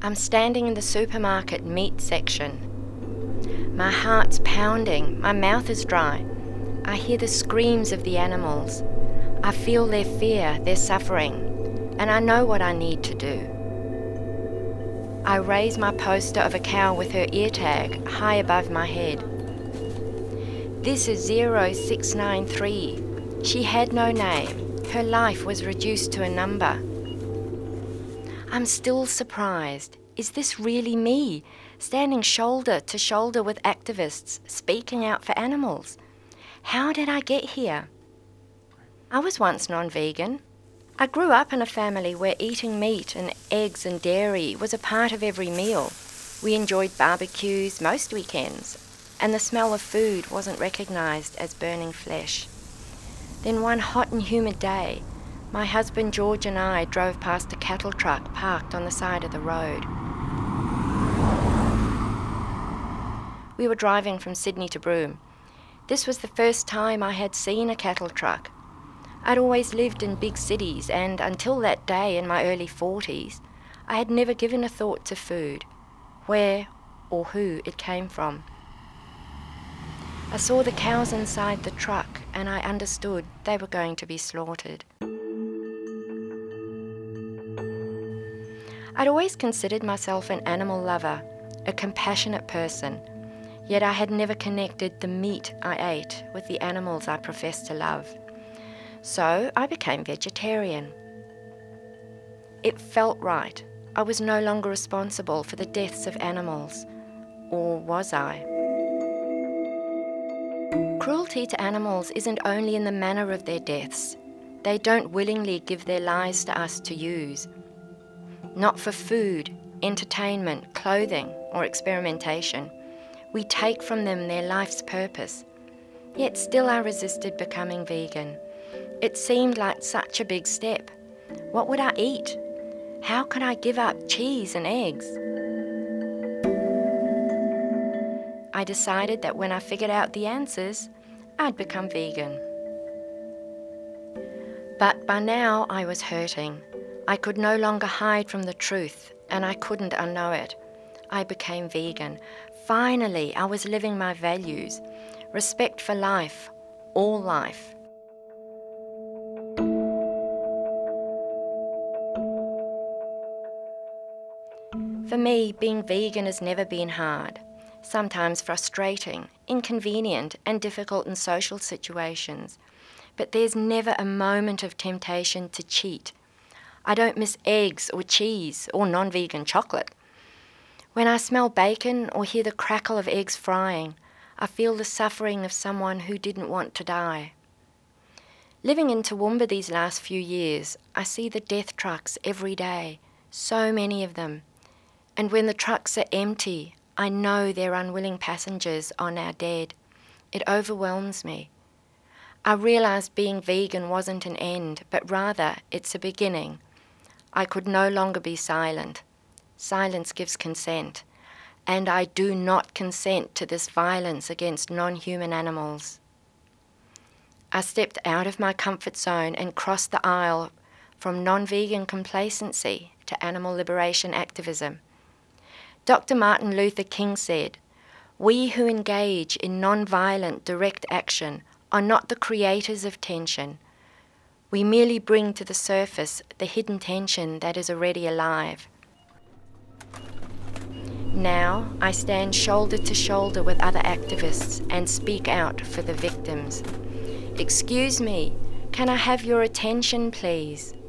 I'm standing in the supermarket meat section. My heart's pounding, my mouth is dry. I hear the screams of the animals. I feel their fear, their suffering, and I know what I need to do. I raise my poster of a cow with her ear tag high above my head. This is 0693. She had no name. Her life was reduced to a number. I'm still surprised. Is this really me, standing shoulder to shoulder with activists, speaking out for animals? How did I get here? I was once non-vegan. I grew up in a family where eating meat and eggs and dairy was a part of every meal. We enjoyed barbecues most weekends, and the smell of food wasn't recognised as burning flesh. Then one hot and humid day, my husband George and I drove past a cattle truck parked on the side of the road. We were driving from Sydney to Broome. This was the first time I had seen a cattle truck. I'd always lived in big cities, and until that day in my early 40s, I had never given a thought to food, where or who it came from. I saw the cows inside the truck, and I understood they were going to be slaughtered. I'd always considered myself an animal lover, a compassionate person, yet I had never connected the meat I ate with the animals I professed to love. So I became vegetarian. It felt right. I was no longer responsible for the deaths of animals. Or was I? Cruelty to animals isn't only in the manner of their deaths. They don't willingly give their lives to us to use. Not for food, entertainment, clothing, or experimentation. We take from them their life's purpose. Yet still I resisted becoming vegan. It seemed like such a big step. What would I eat? How could I give up cheese and eggs? I decided that when I figured out the answers, I'd become vegan. But by now I was hurting. I could no longer hide from the truth, and I couldn't unknow it. I became vegan. Finally, I was living my values. Respect for life, all life. For me, being vegan has never been hard. Sometimes frustrating, inconvenient, and difficult in social situations. But there's never a moment of temptation to cheat. I don't miss eggs or cheese or non-vegan chocolate. When I smell bacon or hear the crackle of eggs frying, I feel the suffering of someone who didn't want to die. Living in Toowoomba these last few years, I see the death trucks every day, so many of them. And when the trucks are empty, I know their unwilling passengers are now dead. It overwhelms me. I realised being vegan wasn't an end, but rather it's a beginning. I could no longer be silent. Silence gives consent, and I do not consent to this violence against non-human animals. I stepped out of my comfort zone and crossed the aisle from non-vegan complacency to animal liberation activism. Dr. Martin Luther King said, "We who engage in non-violent direct action are not the creators of tension. We merely bring to the surface the hidden tension that is already alive." Now I stand shoulder to shoulder with other activists and speak out for the victims. "Excuse me, can I have your attention, please?"